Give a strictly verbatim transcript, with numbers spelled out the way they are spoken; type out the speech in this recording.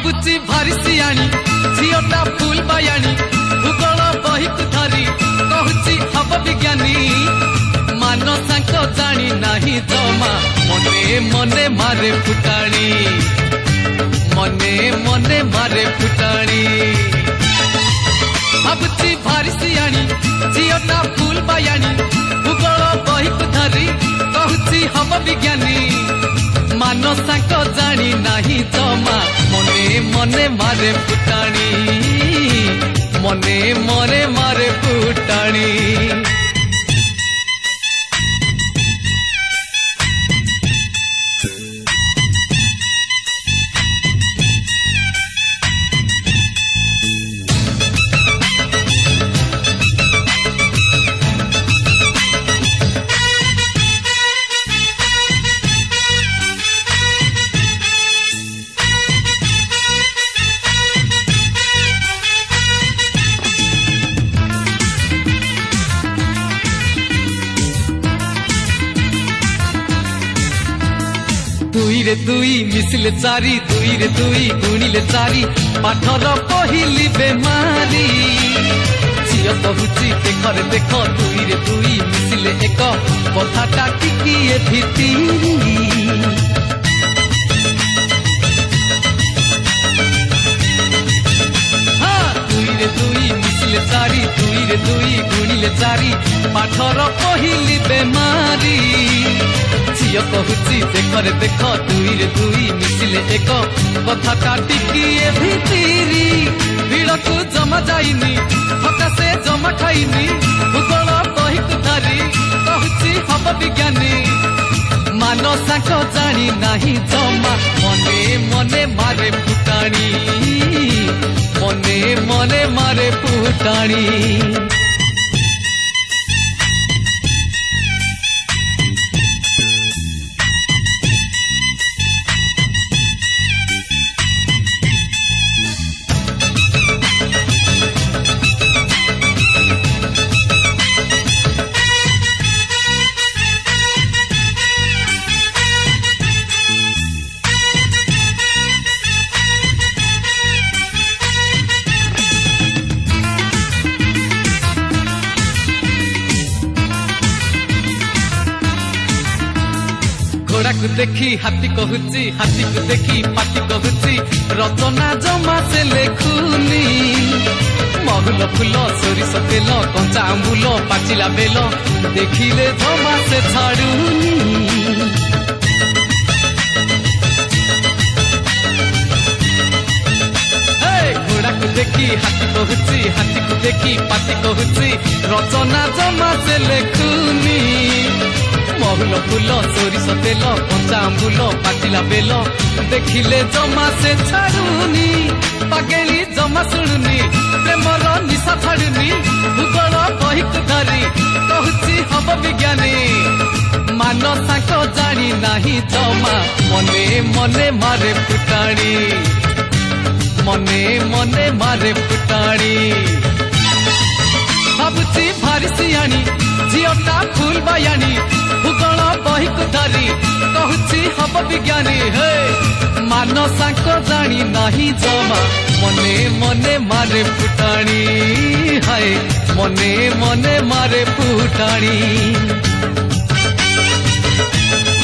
भावुची भारी Siyani zeta full बायाणी भूगोल बही को धरी कहूची हम विज्ञानी मानसांक जानी नहीं जमा मने मने मारे फुटाणी मने मने मारे फुटाणी भावुची भारी सियाणी झीटा फुल बायाणी भूगोल बही को धरी कहूची हम विज्ञानी मानसांक जानी नहीं जमा मने मने मारे फुटाणी मने मने मारे फुटाणी दुई रे दुई मिसिले चारि दुई रे दुई गुणिले चारि पाठर पहिली बेमारी झियो कहूची देखरे देख दुई रे दुई मिसिले एक कथाटा टिकिए भितिरी दुई रे दुई मिसिले चारि दुई रे दुई गुणिले चारि पाठर पहिली बेमारी झियो कहूची देखरे देख दुई रे दुई मिसिले एक कथाटा टिकिए भितिरी भिड़ को जमा जाइनी हकासे जमा खाइनी भूगोल बही को धरी कहूची हम विज्ञानी मानसांक जानी नहीं जमा मने मने मारे फुटाणी मने मने मारे फुटाणी घोड़ा को देखी हाथी कहूची हाथी को देखी पाटी कहूची रचना जमा से लेखुनी महुल फूल सोरिष तेल कंचा आंबुल पाचिला बेल देखिले जमा से छाड़ुनी घोड़ा को देखी हाथी कहूची हाथी को देखी पाटी कहूची रचना जमा से लेखुनी महुल फूल सोरिष तेल कंचा आंबुल पाचिला बेल देखिले जमा से छाड़ुनी पागेली जमा शुणुनी प्रेमर निशा छाड़ुनी भूगोल बही को धरी कहूची हम विज्ञानी मानसांक जानी नहीं जमा मने मने मारे फुटाणी मने मने मारे फुटाणी भावुची भारी सियाणी झीटा फुल बायाणी भूगोल बही को धरी कहूची हम विज्ञानी हे मानसांक जानी नहीं जमा मने मने मारे फुटाणी हाय मने मने मारे फुटाणी।